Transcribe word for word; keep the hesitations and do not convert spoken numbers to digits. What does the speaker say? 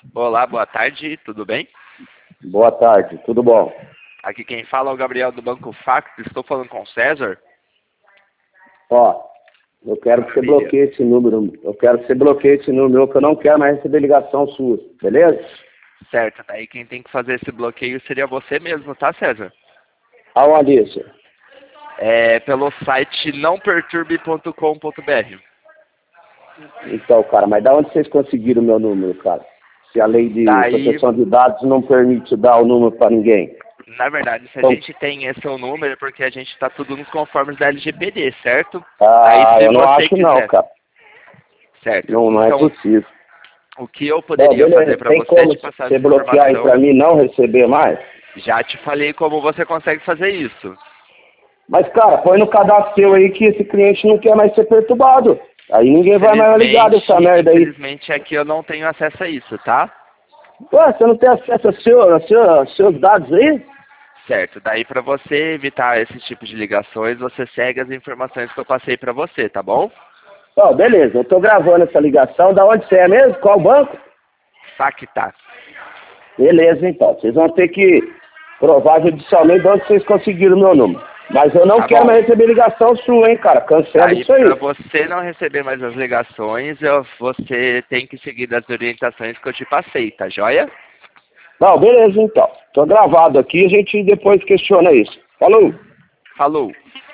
Olá, boa tarde, tudo bem? Boa tarde, tudo bom? Aqui quem fala é o Gabriel do Banco Factos, estou falando com o César. Ó, eu quero que você Maravilha. bloqueie esse número, eu quero que você bloqueie esse número, que eu não quero mais receber ligação sua, beleza? Certo, daí quem tem que fazer esse bloqueio seria você mesmo, tá, César? Aonde isso? É pelo site não perturbe ponto com ponto br. Então, cara, mas da onde vocês conseguiram o meu número, cara? Se a lei de Daí, proteção de dados não permite dar o número para ninguém. na verdade, se a Então, gente tem esse seu número é porque a gente está tudo nos conformes da L G P D, certo? Daí ah, se eu não você acho não, quiser, cara. certo? Não, não é Então, possível. o que eu Bom, poderia fazer beleza, para tem você é como te passar você essa bloquear aí informação. para mim não receber mais? Já te falei como você consegue fazer isso. Mas, cara, põe no cadastro seu aí que esse cliente não quer mais ser perturbado. Aí ninguém vai mais ligar dessa merda aí. Infelizmente aqui eu não tenho acesso a isso, tá? Ué, você não tem acesso aos seu, a seu, aos seus dados aí? Certo, daí para você evitar esse tipo de ligações, você segue as informações que eu passei para você, tá bom? Ó, beleza, eu tô gravando essa ligação. Da onde você é mesmo? Qual banco? Facta. Beleza, então. Vocês vão ter que provar judicialmente de onde vocês conseguiram o meu número. Mas eu não Tá quero bom. mais receber ligação sua, hein, cara. Cancela Daí isso aí. para você não receber mais as ligações, eu, você tem que seguir as orientações que eu te passei, tá joia? Não, beleza, então. Tô gravado aqui, a gente depois questiona isso. Falou! Falou!